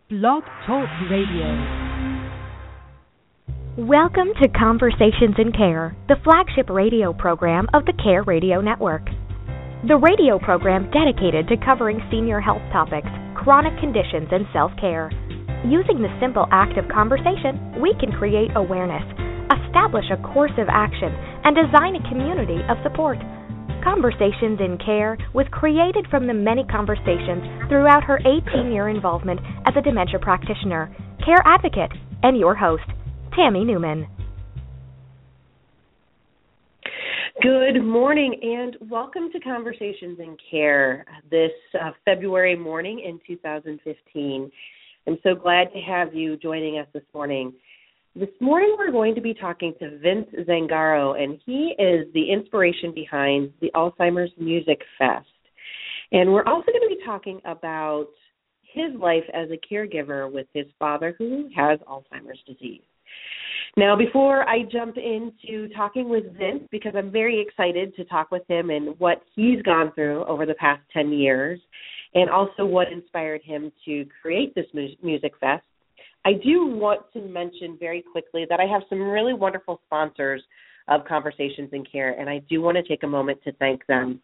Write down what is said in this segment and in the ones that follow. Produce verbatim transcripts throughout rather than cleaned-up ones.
Blog Talk Radio. Welcome to Conversations in Care, the flagship radio program of the Care Radio Network. The radio program dedicated to covering senior health topics, chronic conditions, and self-care. Using the simple act of conversation, we can create awareness, establish a course of action, and design a community of support. Conversations in Care was created from the many conversations throughout her eighteen-year involvement as a dementia practitioner, care advocate, and your host, Tammy Newman. Good morning and welcome to Conversations in Care this uh, February morning in two thousand fifteen. I'm so glad to have you joining us this morning. This morning we're going to be talking to Vince Zangaro, and he is the inspiration behind the Alzheimer's Music Fest. And we're also going to be talking about his life as a caregiver with his father who has Alzheimer's disease. Now, before I jump into talking with Vince, because I'm very excited to talk with him and what he's gone through over the past ten years, and also what inspired him to create this mu- music fest, I do want to mention very quickly that I have some really wonderful sponsors of Conversations in Care, and I do want to take a moment to thank them.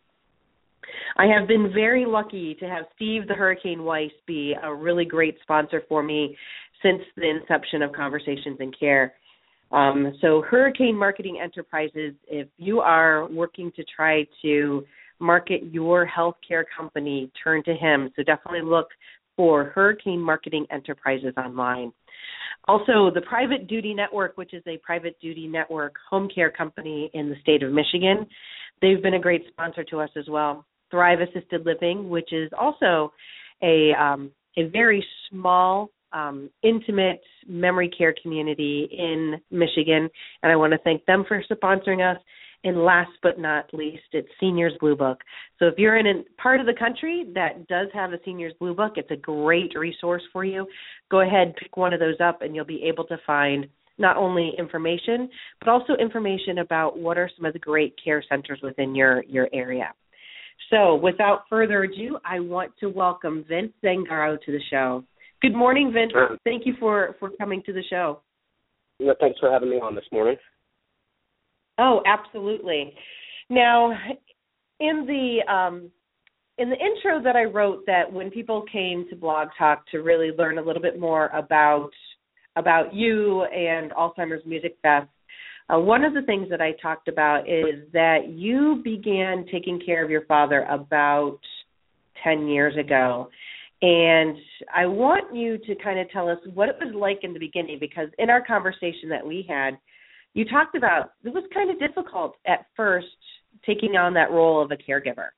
I have been very lucky to have Steve the Hurricane Weiss be a really great sponsor for me since the inception of Conversations in Care. Um, so Hurricane Marketing Enterprises, if you are working to try to market your healthcare company, turn to him. So definitely look for Hurricane Marketing Enterprises online. Also, the Private Duty Network, which is a private duty network home care company in the state of Michigan. They've been a great sponsor to us as well. Thrive Assisted Living, which is also a um, a very small, um, intimate memory care community in Michigan, and I want to thank them for sponsoring us. And last but not least, it's Seniors Blue Book. So if you're in a part of the country that does have a Seniors Blue Book, it's a great resource for you. Go ahead, pick one of those up, and you'll be able to find not only information, but also information about what are some of the great care centers within your, your area. So without further ado, I want to welcome Vince Zangaro to the show. Good morning, Vince. Thank you for, for coming to the show. Yeah, thanks for having me on this morning. Oh, absolutely. Now, in the um, in the intro that I wrote, that when people came to Blog Talk to really learn a little bit more about about you and Alzheimer's Music Fest, uh, one of the things that I talked about is that you began taking care of your father about ten years ago. And I want you to kind of tell us what it was like in the beginning, because in our conversation that we had, you talked about it was kind of difficult at first taking on that role of a caregiver.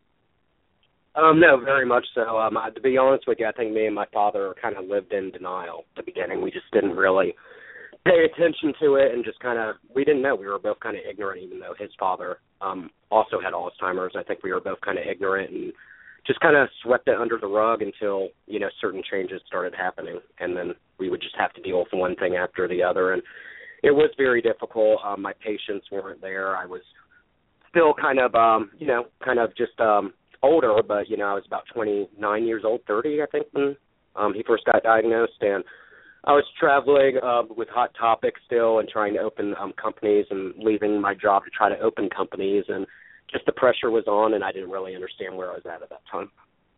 Um, no, very much so. Um, I, to be honest with you, I think me and my father kind of lived in denial at the beginning. We just didn't really pay attention to it and just kind of, we didn't know. We were both kind of ignorant, even though his father um, also had Alzheimer's. I think we were both kind of ignorant and just kind of swept it under the rug until, you know, certain changes started happening. And then we would just have to deal with one thing after the other. And it was very difficult. Um, my patients weren't there. I was still kind of, um, you know, kind of just um, older, but, you know, I was about twenty-nine years old, thirty, I think, when um, he first got diagnosed. And I was traveling uh, with Hot Topic still and trying to open um, companies and leaving my job to try to open companies. And just the pressure was on, and I didn't really understand where I was at at that time.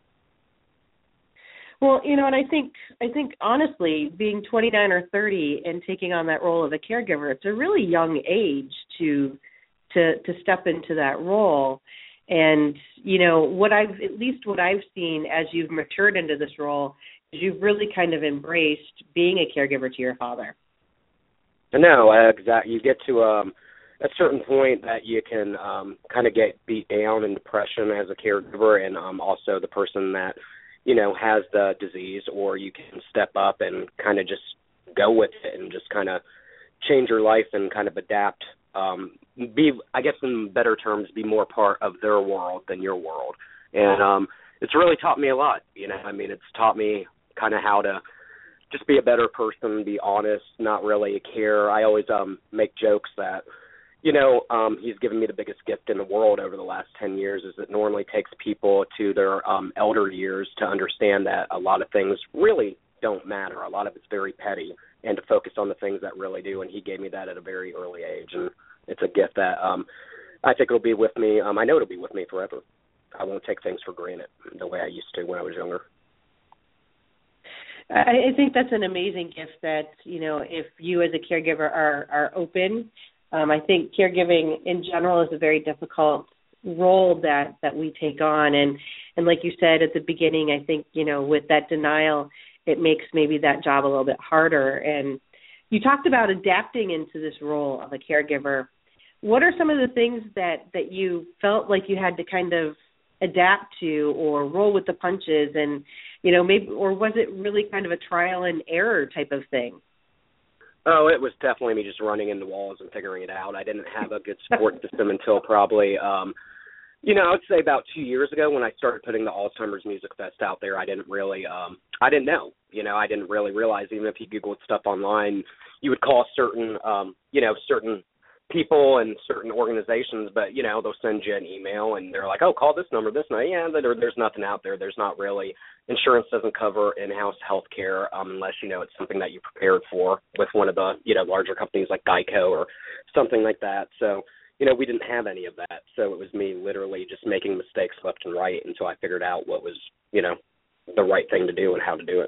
Well, you know, and I think, I think honestly, being twenty-nine or thirty and taking on that role of a caregiver, it's a really young age to to to step into that role. And, you know, what I've, at least what I've seen as you've matured into this role, is you've really kind of embraced being a caregiver to your father. No, exactly. You get to um, a certain point that you can um, kind of get beat down in depression as a caregiver, and um, also the person that, you know, has the disease, or you can step up and kind of just go with it and just kind of change your life and kind of adapt, um, be, I guess in better terms, be more part of their world than your world. And um, it's really taught me a lot, you know. I mean, it's taught me kind of how to just be a better person, be honest, not really care. I always um, make jokes that, you know, um, he's given me the biggest gift in the world over the last ten years, is it normally takes people to their um, elder years to understand that a lot of things really don't matter. A lot of it's very petty, and to focus on the things that really do. And he gave me that at a very early age, and it's a gift that um, I think it'll be with me. Um, I know it'll be with me forever. I won't take things for granted the way I used to when I was younger. I think that's an amazing gift that, you know, if you as a caregiver are, are open, um, I think caregiving in general is a very difficult role that, that we take on. And, and like you said at the beginning, I think, you know, with that denial, it makes maybe that job a little bit harder. And you talked about adapting into this role of a caregiver. What are some of the things that, that you felt like you had to kind of adapt to or roll with the punches, and, you know, maybe, or was it really kind of a trial and error type of thing? Oh, it was definitely me just running into walls and figuring it out. I didn't have a good support system until probably, um, you know, I would say about two years ago when I started putting the Alzheimer's Music Fest out there. I didn't really, um, I didn't know, you know, I didn't really realize, even if you Googled stuff online, you would call certain, um, you know, certain people and certain organizations, but, you know, they'll send you an email and they're like, oh, call this number, this number. Yeah, there, there's nothing out there. There's not really. Insurance doesn't cover in-house health care um, unless, you know, it's something that you prepared for with one of the, you know, larger companies like Geico or something like that. So, you know, we didn't have any of that. So it was me literally just making mistakes left and right until I figured out what was, you know, the right thing to do and how to do it.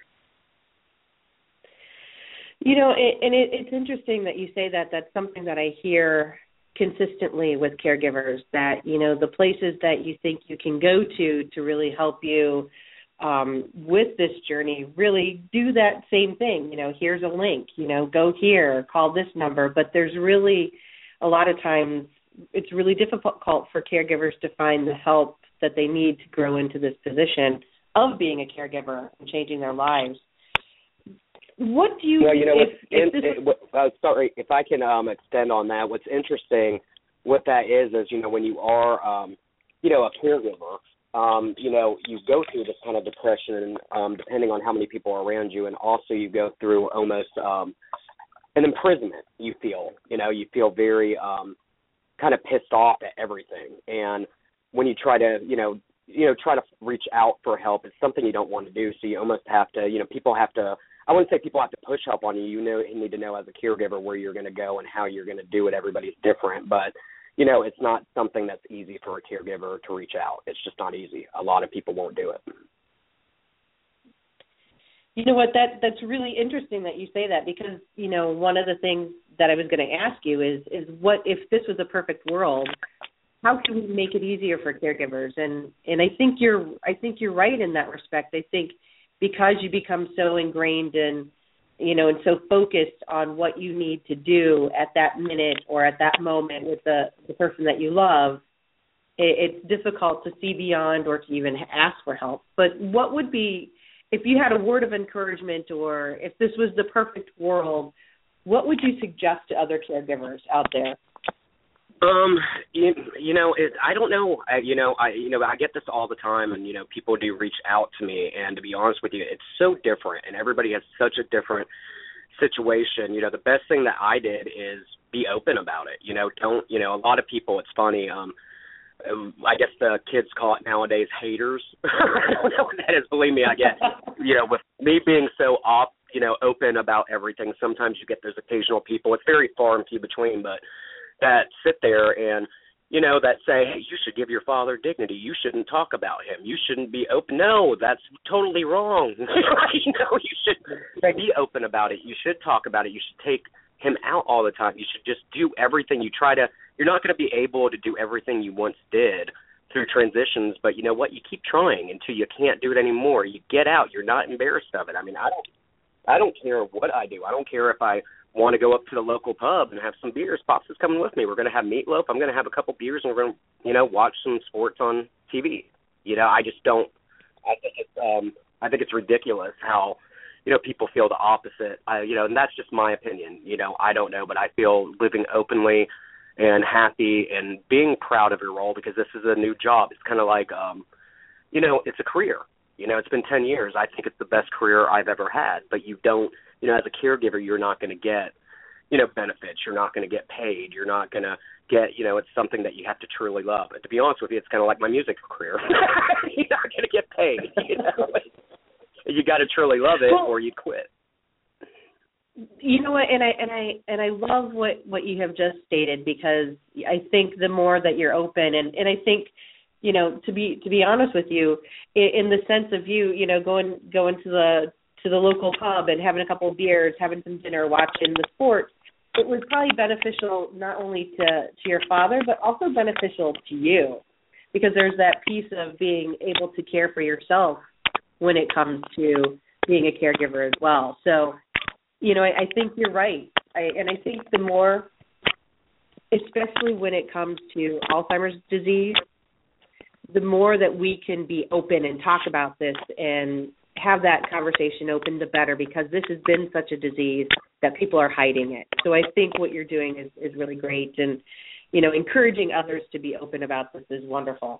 You know, it, and it, it's interesting that you say that. That's something that I hear consistently with caregivers, that, you know, the places that you think you can go to to really help you um, with this journey really do that same thing. You know, here's a link, you know, go here, call this number. But there's really, a lot of times, it's really difficult for caregivers to find the help that they need to grow into this position of being a caregiver and changing their lives. What do you, well, you know, if, if in, this it, what, uh, sorry, if I can um, extend on that, what's interesting, what that is, is, you know, when you are, um, you know, a caregiver, um, you know, you go through this kind of depression, um, depending on how many people are around you, and also you go through almost um, an imprisonment, you feel, you know, you feel very um, kind of pissed off at everything. And when you try to, you know, you know, try to reach out for help, it's something you don't want to do, so you almost have to, you know, people have to, I wouldn't say people have to push help on you. You know, you need to know as a caregiver where you're going to go and how you're going to do it. Everybody's different, but, you know, it's not something that's easy for a caregiver to reach out. It's just not easy. A lot of people won't do it. You know what, that that's really interesting that you say that, because, you know, one of the things that I was going to ask you is, is what if this was a perfect world, how can we make it easier for caregivers? And and I think you're I think you're right in that respect. I think because you become so ingrained in, you know, and so focused on what you need to do at that minute or at that moment with the, the person that you love, it, it's difficult to see beyond or to even ask for help. But what would be, if you had a word of encouragement, or if this was the perfect world, what would you suggest to other caregivers out there? Um, you, you know, it, I don't know. I, you know, I you know I get this all the time, and you know, people do reach out to me. And to be honest with you, it's so different, and everybody has such a different situation. You know, the best thing that I did is be open about it. You know, don't you know? A lot of people, it's funny. Um, I guess the kids call it nowadays haters. I don't know what that is. Believe me, I get. You know, with me being so off, you know, open about everything. Sometimes you get those occasional people. It's very far and few between, but that sit there and, you know, that say, hey, you should give your father dignity. You shouldn't talk about him. You shouldn't be open. No, that's totally wrong. you know, you should be open about it. You should talk about it. You should take him out all the time. You should just do everything. You try to, you're not going to be able to do everything you once did through transitions, but you know what? You keep trying until you can't do it anymore. You get out. You're not embarrassed of it. I mean, I don't, I don't care what I do. I don't care if I want to go up to the local pub and have some beers. Pops is coming with me. We're going to have meatloaf. I'm going to have a couple beers, and we're going to, you know, watch some sports on T V. You know, I just don't. I think it's, um, I think it's ridiculous how, you know, people feel the opposite. I, you know, and that's just my opinion. You know, I don't know, but I feel living openly and happy and being proud of your role, because this is a new job. It's kind of like, um, you know, it's a career. You know, it's been ten years. I think it's the best career I've ever had, but you don't. You know, as a caregiver, you're not going to get, you know, benefits. You're not going to get paid. You're not going to get, you know, it's something that you have to truly love. And to be honest with you, it's kind of like my music career. You're not going to get paid, you know. you got to truly love it, well, or you quit. You know what, and I and I and I love what, what you have just stated, because I think the more that you're open, and, and I think, you know, to be to be honest with you, in, in the sense of you, you know, going going to the to the local pub and having a couple of beers, having some dinner, watching the sports, it was probably beneficial not only to, to your father, but also beneficial to you, because there's that piece of being able to care for yourself when it comes to being a caregiver as well. So, you know, I, I think you're right. I, and I think the more, especially when it comes to Alzheimer's disease, the more that we can be open and talk about this and have that conversation open, the better, because this has been such a disease that people are hiding it. So I think what you're doing is, is really great. And, you know, encouraging others to be open about this is wonderful.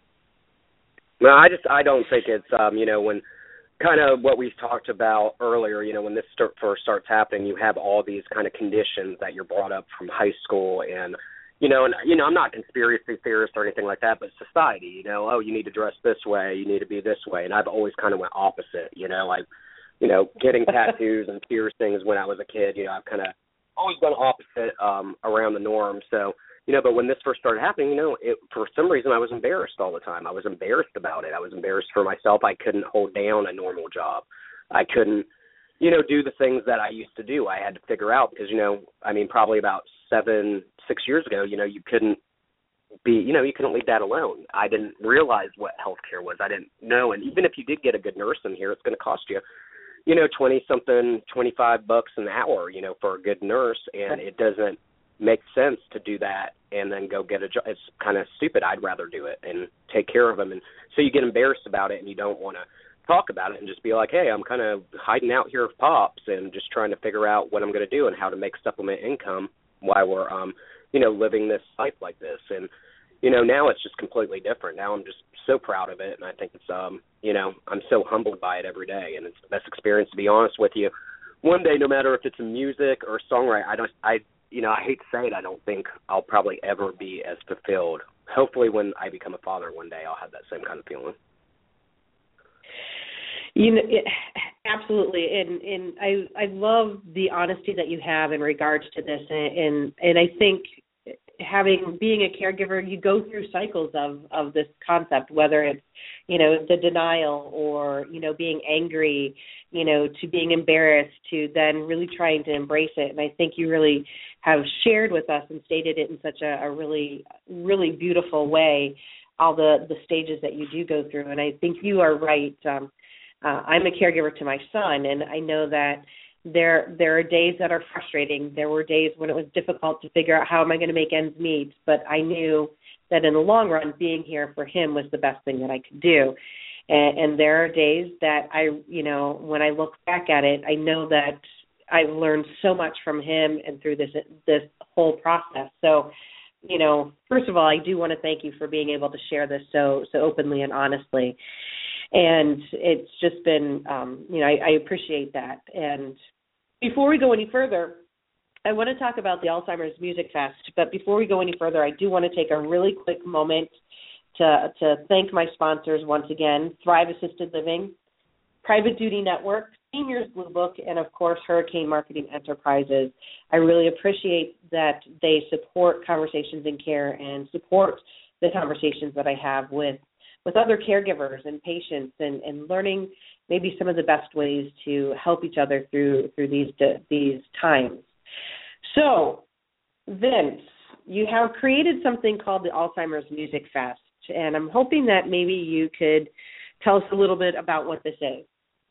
No, I just, I don't think it's, um, you know, when kind of what we've talked about earlier, you know, when this start, first starts happening, you have all these kind of conditions that you're brought up from high school. And, you know, and, you know, I'm not a conspiracy theorist or anything like that, but society, you know, oh, you need to dress this way, you need to be this way. And I've always kind of went opposite, you know, like, you know, getting tattoos and piercings when I was a kid, you know, I've kind of always gone opposite um, around the norm. So, you know, but when this first started happening, you know, it, for some reason I was embarrassed all the time. I was embarrassed about it. I was embarrassed for myself. I couldn't hold down a normal job. I couldn't, you know, do the things that I used to do. I had to figure out because, you know, I mean, probably about seven, six years ago, you know, you couldn't be, you know, you couldn't leave that alone. I didn't realize what healthcare was. I didn't know. And even if you did get a good nurse in here, it's going to cost you, you know, twenty something, twenty-five bucks an hour, you know, for a good nurse. And it doesn't make sense to do that and then go get a job. It's kind of stupid. I'd rather do it and take care of them. And so you get embarrassed about it and you don't want to talk about it and just be like, hey, I'm kind of hiding out here with Pops and just trying to figure out what I'm going to do and how to make supplement income while we're, um, you know, living this life like this. And, you know, now it's just completely different. Now I'm just so proud of it. And I think it's, um, you know, I'm so humbled by it every day. And it's the best experience, to be honest with you. One day, no matter if it's in music or songwriting, I don't, I, you know, I hate to say it, I don't think I'll probably ever be as fulfilled. Hopefully when I become a father one day, I'll have that same kind of feeling. You know, it, absolutely, and and I I love the honesty that you have in regards to this, and and, and I think having being a caregiver, you go through cycles of, of this concept, whether it's, you know, the denial or, you know, being angry, you know, to being embarrassed, to then really trying to embrace it. And I think you really have shared with us and stated it in such a, a really, really beautiful way, all the, the stages that you do go through. And I think you are right. Um, uh, I'm a caregiver to my son, and I know that There there are days that are frustrating. There were days when it was difficult to figure out how am I going to make ends meet, but I knew that in the long run, being here for him was the best thing that I could do. And, and there are days that I, you know, when I look back at it, I know that I've learned so much from him and through this this whole process. So, you know, first of all, I do want to thank you for being able to share this so so openly and honestly. And it's just been, um, you know, I, I appreciate that. And before we go any further, I want to talk about the Alzheimer's Music Fest. But before we go any further, I do want to take a really quick moment to, to thank my sponsors once again, Thrive Assisted Living, Private Duty Network, Seniors Blue Book, and, of course, Hurricane Marketing Enterprises. I really appreciate that they support Conversations in Care and support the conversations that I have with with other caregivers and patients, and, and learning maybe some of the best ways to help each other through through these these times. So, Vince, you have created something called the Alzheimer's Music Fest, and I'm hoping that maybe you could tell us a little bit about what this is.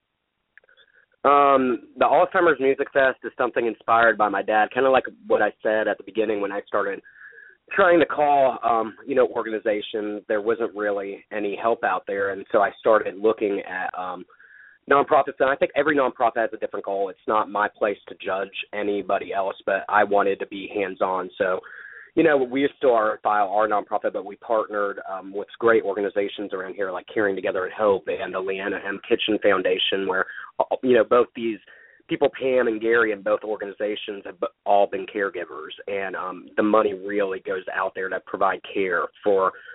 Um, the Alzheimer's Music Fest is something inspired by my dad, kind of like what I said at the beginning when I started trying to call, um, you know, organizations. There wasn't really any help out there, and so I started looking at um, nonprofits, and I think every nonprofit has a different goal. It's not my place to judge anybody else, but I wanted to be hands-on. So, you know, we still are file our nonprofit, but we partnered um, with great organizations around here like Caring Together and Hope and the Leanna M. Kitchen Foundation, where, you know, both these people, Pam and Gary, in both organizations have all been caregivers, and um, the money really goes out there to provide care for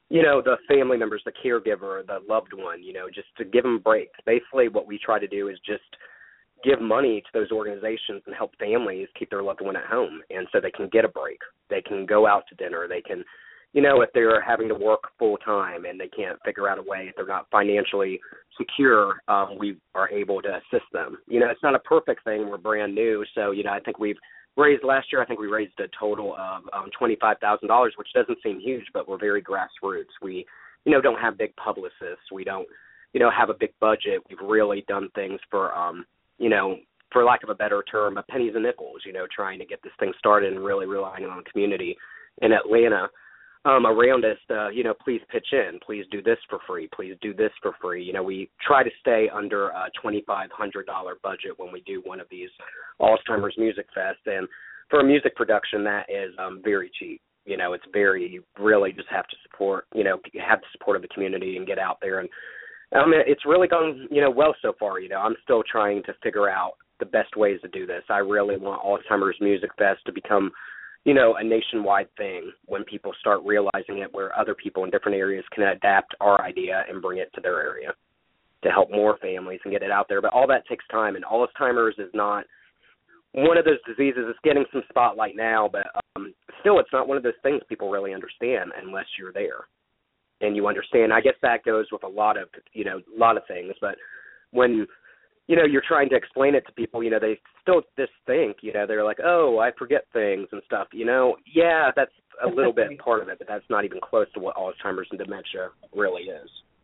you know, the family members, the caregiver, the loved one, you know, just to give them breaks. Basically what we try to do is just give money to those organizations and help families keep their loved one at home, and so they can get a break. They can go out to dinner. They can, you know, if they're having to work full time and they can't figure out a way, if they're not financially secure, um, we are able to assist them. You know, it's not a perfect thing. We're brand new. So, you know, I think we've raised last year, I think we raised a total of um, twenty-five thousand dollars, which doesn't seem huge, but we're very grassroots. We, you know, don't have big publicists. We don't, you know, have a big budget. We've really done things for, um, you know, for lack of a better term, a pennies and nickels, you know, trying to get this thing started and really relying on the community in Atlanta. Um, around us, uh, you know, please pitch in. Please do this for free. Please do this for free. You know, we try to stay under a twenty-five hundred dollars budget when we do one of these Alzheimer's Music Fest. And for a music production, that is um, very cheap. You know, it's very, you really just have to support, you know, have the support of the community and get out there. And I mean, it's really gone, you know, well so far. You know, I'm still trying to figure out the best ways to do this. I really want Alzheimer's Music Fest to become, you know, a nationwide thing when people start realizing it, where other people in different areas can adapt our idea and bring it to their area to help more families and get it out there. But all that takes time, and Alzheimer's is not one of those diseases. It's getting some spotlight now, but um, still it's not one of those things people really understand unless you're there and you understand. I guess that goes with a lot of, you know, a lot of things, but when you know, you're trying to explain it to people, you know, they still just think, you know, they're like, oh, I forget things and stuff. You know, yeah, that's a little bit part of it, but that's not even close to what Alzheimer's and dementia really is.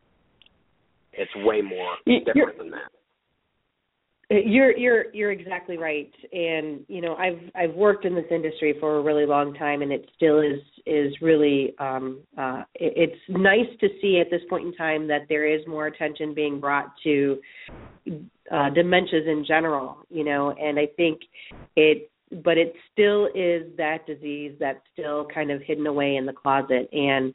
It's way more different you're, than that. You're you're you're exactly right. And, you know, I've I've worked in this industry for a really long time, and it still is is really um, uh, it, it's nice to see at this point in time that there is more attention being brought to Uh, dementias in general, you know, and I think it, but it still is that disease that's still kind of hidden away in the closet, and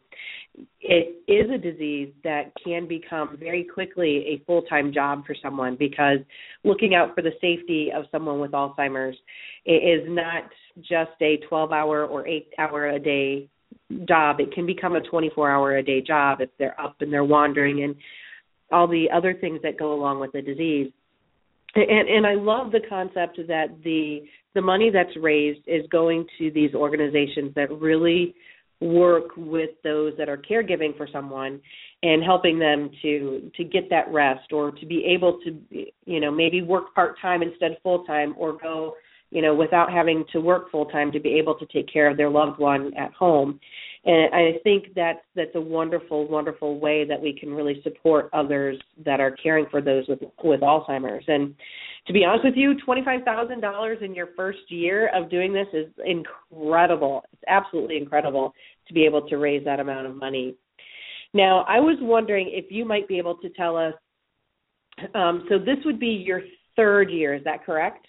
it is a disease that can become very quickly a full-time job for someone, because looking out for the safety of someone with Alzheimer's is not just a twelve-hour or eight-hour-a-day job. It can become a twenty-four-hour-a-day job if they're up and they're wandering and all the other things that go along with the disease. And, and I love the concept that the the money that's raised is going to these organizations that really work with those that are caregiving for someone and helping them to to get that rest, or to be able to, you know, maybe work part-time instead of full-time, or go, you know, without having to work full-time, to be able to take care of their loved one at home. And I think that's, that's a wonderful, wonderful way that we can really support others that are caring for those with, with Alzheimer's. And to be honest with you, twenty-five thousand dollars in your first year of doing this is incredible. It's absolutely incredible to be able to raise that amount of money. Now, I was wondering if you might be able to tell us, um, so this would be your third year, is that correct?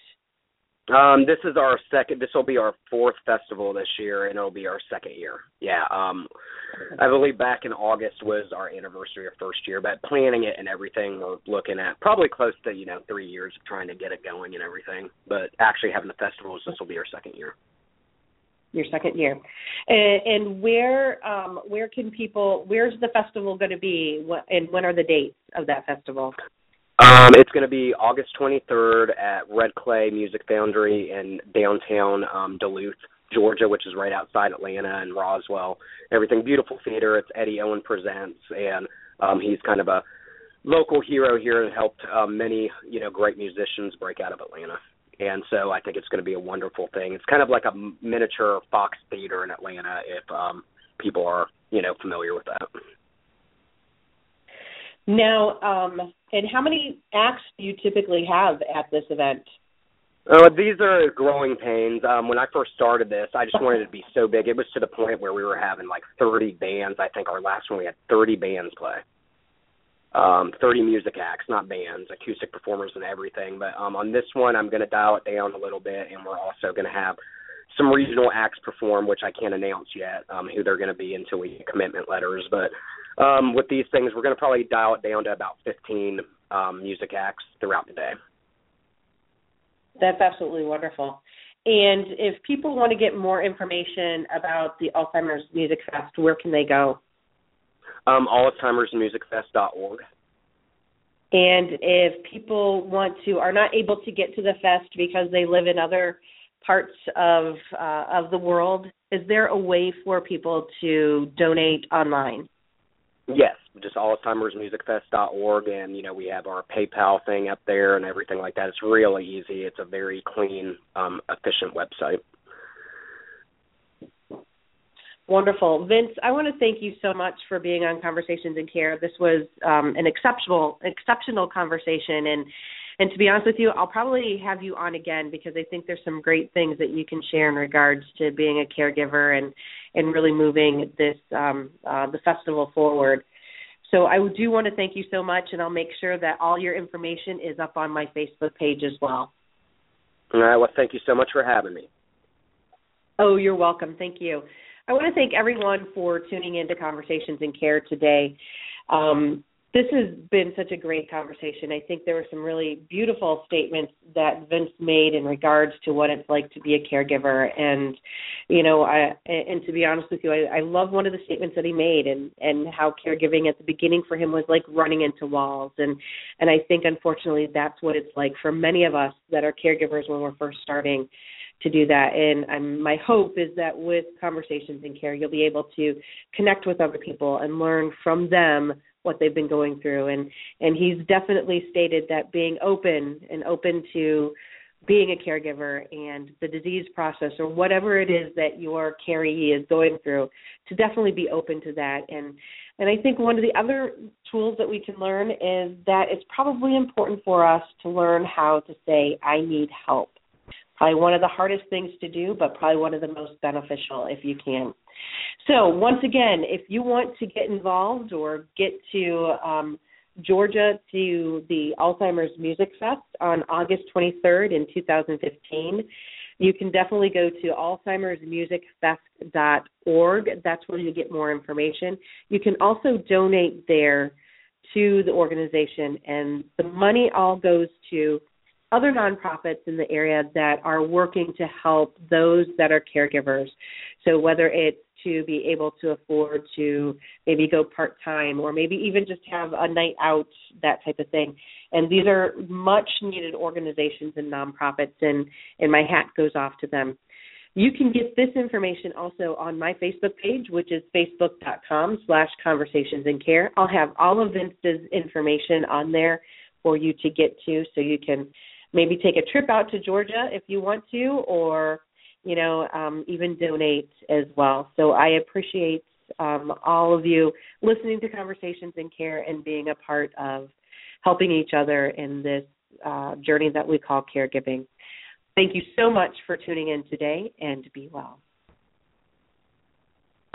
Um, this is our second, this will be our fourth festival this year, and it'll be our second year. Yeah, um, I believe back in August was our anniversary of first year, but planning it and everything, we're looking at probably close to, you know, three years of trying to get it going and everything. But actually having the festivals, this will be our second year. Your second year. And, and where um, where can people, where's the festival going to be, and when are the dates of that festival? Um, it's going to be August twenty-third at Red Clay Music Foundry in downtown um, Duluth, Georgia, which is right outside Atlanta, and Roswell. Everything, beautiful theater. It's Eddie Owen Presents, and um, he's kind of a local hero here and helped um, many, you know, great musicians break out of Atlanta. And so I think it's going to be a wonderful thing. It's kind of like a miniature Fox Theater in Atlanta, if um, people are, you know, familiar with that. Now, um, and how many acts do you typically have at this event? Uh, these are growing pains. Um, when I first started this, I just wanted it to be so big. It was to the point where we were having like thirty bands. I think our last one we had thirty bands play. Um, thirty music acts, not bands, acoustic performers and everything. But um, on this one, I'm going to dial it down a little bit, and we're also going to have some regional acts perform, which I can't announce yet um, who they're going to be until we get commitment letters. But um, with these things, we're going to probably dial it down to about fifteen um, music acts throughout the day. That's absolutely wonderful. And if people want to get more information about the Alzheimer's Music Fest, where can they go? Um, Alzheimer's Music Fest dot org. And if people want to, are not able to get to the fest because they live in other parts of uh, of the world, is there a way for people to donate online? Yes, just Alzheimer's Music Fest dot org, and, you know, we have our PayPal thing up there and everything like that. It's really easy. It's a very clean, um, efficient website. Wonderful. Vince, I want to thank you so much for being on Conversations in Care. This was um, an exceptional exceptional conversation, and and to be honest with you, I'll probably have you on again because I think there's some great things that you can share in regards to being a caregiver and, and really moving this um, uh, the festival forward. So I do want to thank you so much, and I'll make sure that all your information is up on my Facebook page as well. All right. Well, thank you so much for having me. Oh, you're welcome. Thank you. I want to thank everyone for tuning in to Conversations in Care today. Um, this has been such a great conversation. I think there were some really beautiful statements that Vince made in regards to what it's like to be a caregiver. And, you know, I, and to be honest with you, I, I love one of the statements that he made and, and how caregiving at the beginning for him was like running into walls. And, and I think, unfortunately, that's what it's like for many of us that are caregivers when we're first starting to do that. And um, my hope is that with Conversations in Care, you'll be able to connect with other people and learn from them what they've been going through. And, and he's definitely stated that being open and open to being a caregiver and the disease process or whatever it is that your caree is going through, to definitely be open to that. And, and I think one of the other tools that we can learn is that it's probably important for us to learn how to say, I need help. Probably one of the hardest things to do, but probably one of the most beneficial if you can. So once again, if you want to get involved or get to um, Georgia to the Alzheimer's Music Fest on August twenty-third in two thousand fifteen, you can definitely go to Alzheimer's Music Fest dot org. That's where you get more information. You can also donate there to the organization, and the money all goes to other nonprofits in the area that are working to help those that are caregivers. So whether it's to be able to afford to maybe go part-time or maybe even just have a night out, that type of thing. And these are much-needed organizations and nonprofits, and, and my hat goes off to them. You can get this information also on my Facebook page, which is facebook.com slash conversations in care. I'll have all of Vince's information on there for you to get to, so you can maybe take a trip out to Georgia if you want to, or, you know, um, even donate as well. So I appreciate um, all of you listening to Conversations in Care and being a part of helping each other in this uh, journey that we call caregiving. Thank you so much for tuning in today, and be well.